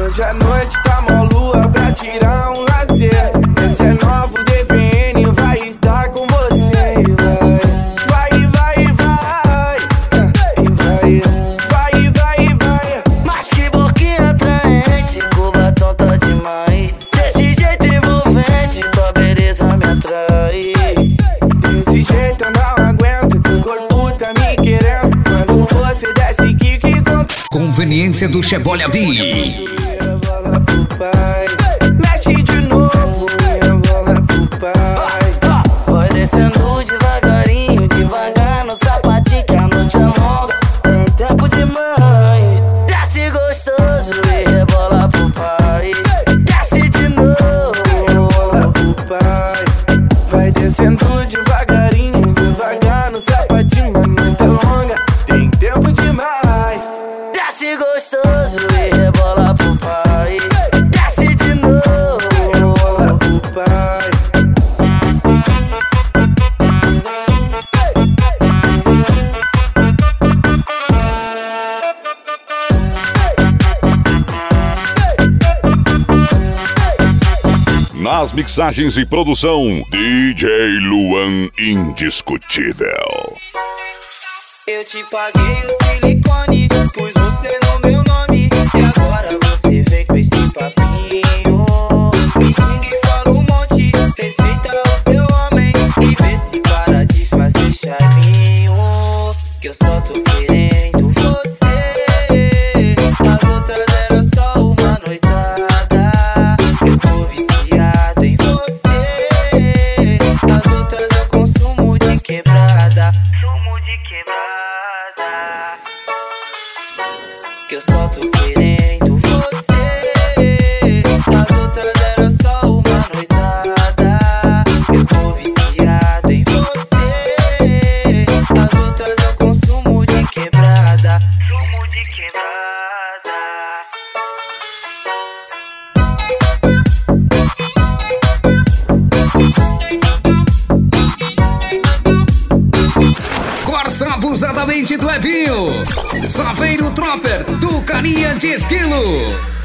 Hoje à noite tá mó lua pra tirar um lazer. Esse é novo DVN, vai estar com você. Vai. Mas que boquinha atraente, com batom tá demais. Desse jeito envolvente, tua beleza me atrai. Desse jeito eu não aguento, teu corpo tá me querendo. Quando você desce, kick com Conveniência do Chebolha B. bola pro pai. Mexe de novo, minha bola pro pai. Vai descendo devagarinho, devagar no sapatinho que a noite é longa. Tem tempo demais. Desce gostoso e rebola pro pai. Desce de novo, Minha bola pro pai. Vai descendo devagarinho, devagar no sapatinho. A noite é longa, tem tempo demais. desce gostoso e rebola pro pai. Desce de novo. Minha bola pro pai. Nas mixagens e produção, DJ Luan Indiscutível. Eu te paguei o silicone, pus você no meu nome. E agora você vem com esse papinho. Me xinga e fala um monte, respeita o seu homem. E vê se para de fazer charminho. Que eu só tô querendo você. As outras eram só uma noitada. Eu tô viciado em você. As outras eu consumo de quebrada. Sumo de quebrada. Que eu só tô querendo você. As outras eram só uma noitada. Eu tô viciado em você. As outras eu consumo de quebrada. Sumo de quebrada. Corsa abusadamente do Ebinho. Saveiro Tropper do Carinha de Esquilo.